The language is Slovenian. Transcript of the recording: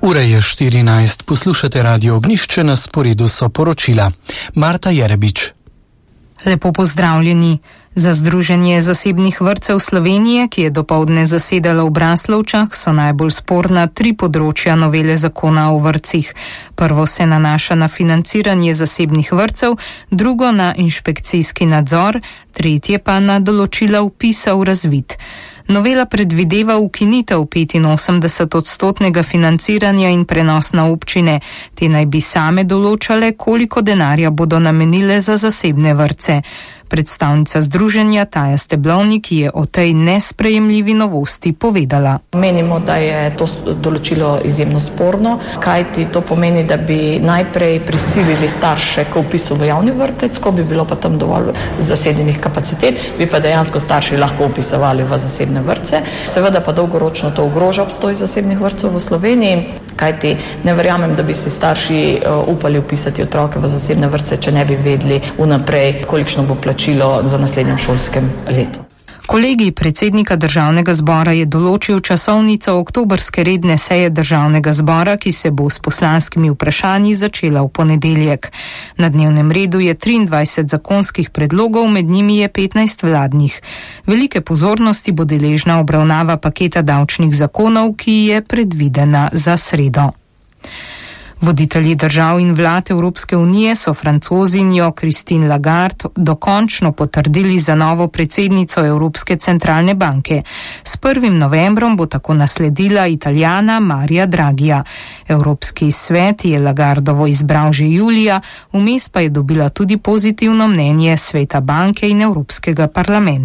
Ura je 14, poslušate Radio Ognjišče, na sporedu so poročila. Marta Jerebič. Lepo pozdravljeni. Za Združenje zasebnih vrtcev Slovenije, ki je dopoldne zasedalo v Braslovčah, so najbolj sporna 3 področja novele zakona o vrtcih. Prvo se nanaša na financiranje zasebnih vrtcev, drugo na inšpekcijski nadzor, tretje pa na določila vpisa v razvid. Novela predvideva ukinitev 85% financiranja in prenos na občine. Te naj bi same določale, koliko denarja bodo namenile za zasebne vrtce. Predstavnica združenja Taja Steblovnik je o tej nesprejemljivi novosti povedala. Menimo, da je to določilo izjemno sporno, kajti to pomeni, da bi najprej prisilili starše k vpisu v javni vrtec, ko bi bilo pa tam dovolj zasedenih kapacitet, bi pa dejansko starši lahko vpisovali v zasebne vrtce. Seveda pa dolgoročno to ogroža obstoj zasebnih vrtcev v Sloveniji, kajti ne verjamem, da bi si starši upali vpisati otroke v zasebne vrtce, če ne bi vedeli vnaprej, kolikšno bo plačilo v naslednjem šolskem letu. Kolegij predsednika Državnega zbora je določil časovnico oktobrske redne seje Državnega zbora, ki se bo s poslanskimi vprašanji začela v ponedeljek. Na dnevnem redu je 23 zakonskih predlogov, med njimi je 15 vladnih. Velike pozornosti bo deležna obravnava paketa davčnih zakonov, ki je predvidena za sredo. Voditelji držav in vlad Evropske unije so Francozinjo Christine Lagarde dokončno potrdili za novo predsednico Evropske centralne banke. S 1. novembrom bo tako nasledila Italijana Maria Draghija. Evropski svet je Lagardovo izbral že julija, vmes pa je dobila tudi pozitivno mnenje Sveta banke in Evropskega parlamenta.